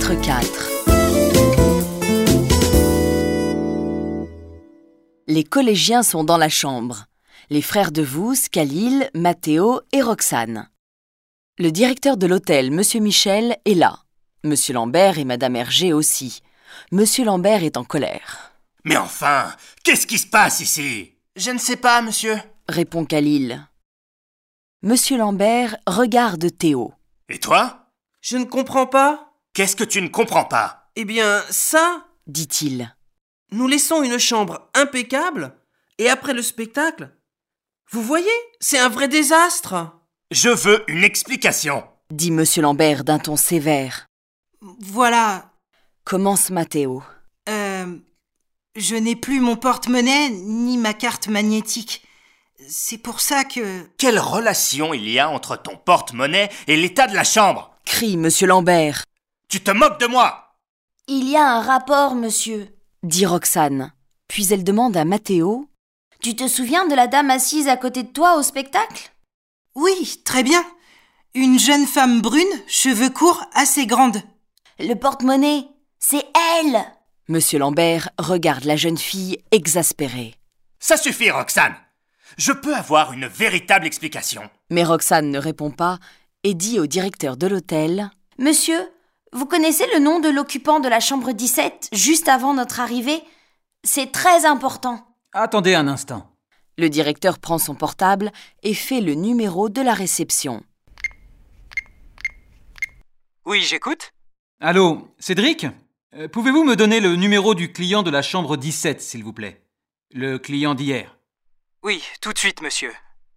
Chapitre 4. Les collégiens sont dans la chambre. Les frères Devous, Khalil, Mathéo et Roxane. Le directeur de l'hôtel, Monsieur Michel, est là. Monsieur Lambert et Madame Hergé aussi. Monsieur Lambert est en colère. « Mais enfin, qu'est-ce qui se passe ici ?»« Je ne sais pas, monsieur, » répond Khalil. Monsieur Lambert regarde Théo. « Et toi ?»« Je ne comprends pas. »« Qu'est-ce que tu ne comprends pas ?»« Eh bien, ça, dit-il. Nous laissons une chambre impeccable, et après le spectacle, vous voyez, c'est un vrai désastre. »« Je veux une explication, » dit Monsieur Lambert d'un ton sévère. Voilà, Commence Mathéo. je n'ai plus mon porte-monnaie ni ma carte magnétique. C'est pour ça que... Quelle relation il y a entre ton porte-monnaie et l'état de la chambre ? Crie Monsieur Lambert. Tu te moques de moi ? Il y a un rapport, monsieur, Dit Roxane. Puis elle demande à Mathéo. Tu te souviens de la dame assise à côté de toi au spectacle ? Oui, très bien. Une jeune femme brune, cheveux courts, assez grande. Le porte-monnaie, c'est elle ! Monsieur Lambert regarde la jeune fille exaspérée. Ça suffit, Roxane. Je peux avoir une véritable explication. Mais Roxane ne répond pas et dit au directeur de l'hôtel. Monsieur, vous connaissez le nom de l'occupant de la chambre 17, juste avant notre arrivée ? C'est très important. Attendez un instant. Le directeur prend son portable et fait le numéro de la réception. Oui, j'écoute. Allô, Cédric ? Pouvez-vous me donner le numéro du client de la chambre 17, s'il vous plaît ? Le client d'hier. Oui, tout de suite, monsieur.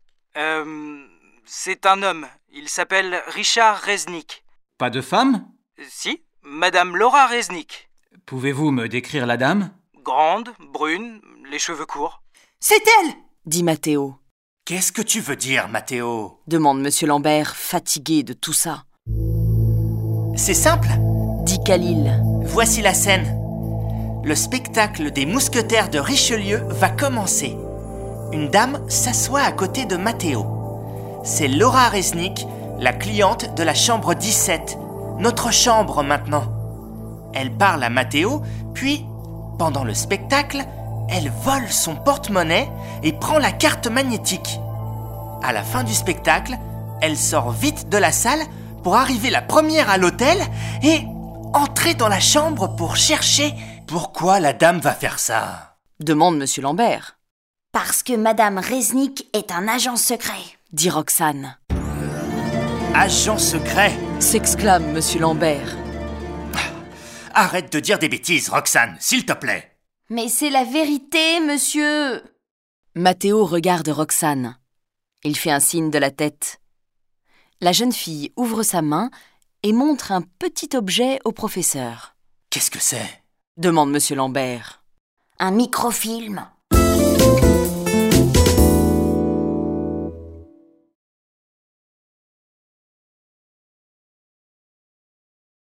C'est un homme. Il s'appelle Richard Reznik. Pas de femme ? Si, Madame Laura Reznik. Pouvez-vous me décrire la dame ? Grande, brune, les cheveux courts. C'est elle ! Dit Mathéo. Qu'est-ce que tu veux dire, Mathéo ? Demande Monsieur Lambert, fatigué de tout ça. C'est simple, Dit Khalil. voici la scène. Le spectacle des mousquetaires de Richelieu va commencer. Une dame s'assoit à côté de Mathéo. C'est Laura Reznik, la cliente de la chambre 17, notre chambre maintenant. Elle parle à Mathéo, puis, pendant le spectacle, elle vole son porte-monnaie et prend la carte magnétique. À la fin du spectacle, elle sort vite de la salle pour arriver la première à l'hôtel et entrer dans la chambre pour chercher... Pourquoi la dame va faire ça ? Demande Monsieur Lambert. Parce que Madame Reznik est un agent secret. Dit Roxane. Agent secret ? S'exclame Monsieur Lambert. Arrête de dire des bêtises, Roxane, s'il te plaît. Mais c'est la vérité, monsieur. Mathéo regarde Roxane. Il fait un signe de la tête. La jeune fille ouvre sa main et montre un petit objet au professeur. Qu'est-ce que c'est ? Demande Monsieur Lambert. Un microfilm.